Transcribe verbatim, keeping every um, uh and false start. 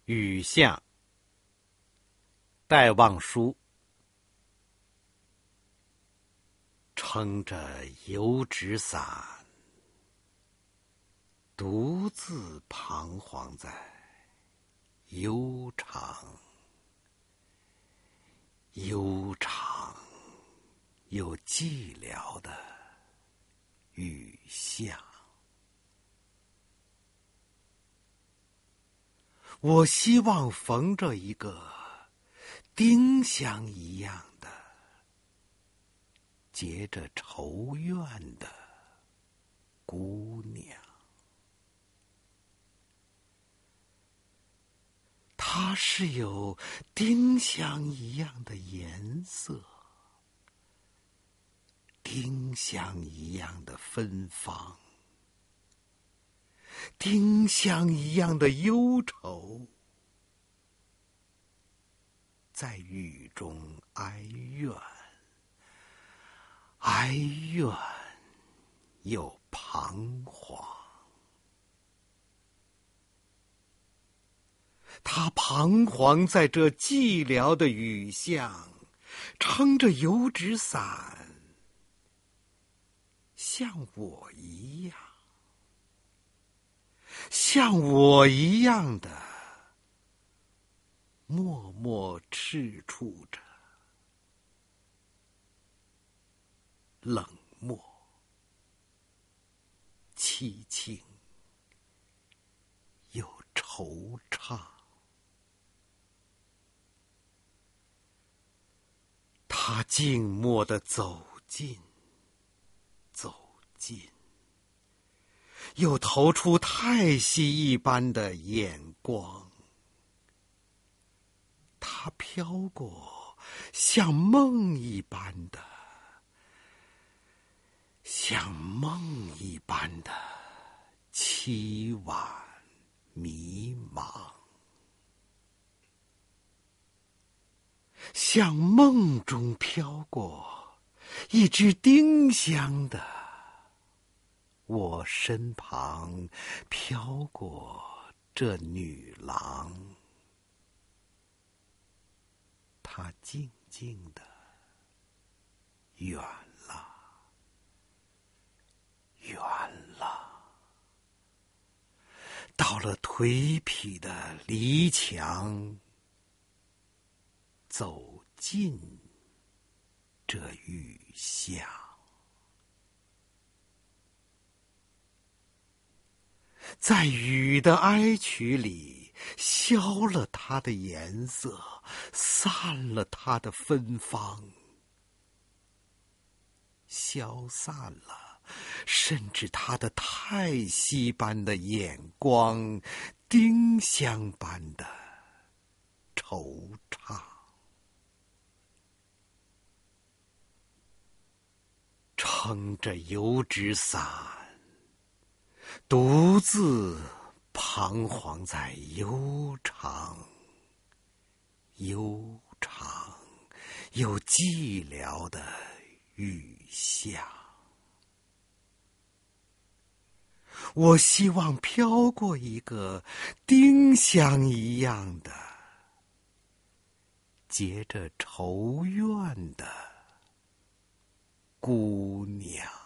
雨巷，戴望舒。撑着油纸伞，独自彷徨在悠长、悠长又寂寥的雨巷。我希望逢着一个丁香一样的结着愁怨的姑娘，她是有丁香一样的颜色，丁香一样的芬芳，丁香一样的忧愁，在雨中哀怨，哀怨又彷徨。他彷徨在这寂寥的雨巷，撑着油纸伞，像我一样，像我一样的默默赤触着，冷漠、凄清又惆怅。他静默地走近，走近，又投出太息一般的眼光。他飘过像梦一般的，像梦一般的凄婉迷茫，像梦中飘过一只丁香的，我身旁飘过这女郎，她静静的远了，远了，到了颓圮的篱墙，走进这雨巷。在雨的哀曲里，消了它的颜色，散了它的芬芳，消散了甚至它的叹息般的眼光，丁香般的惆怅。撑着油纸伞，独自彷徨在悠长、悠长又寂寥的雨巷。我希望飘过一个丁香一样的结着愁怨的姑娘。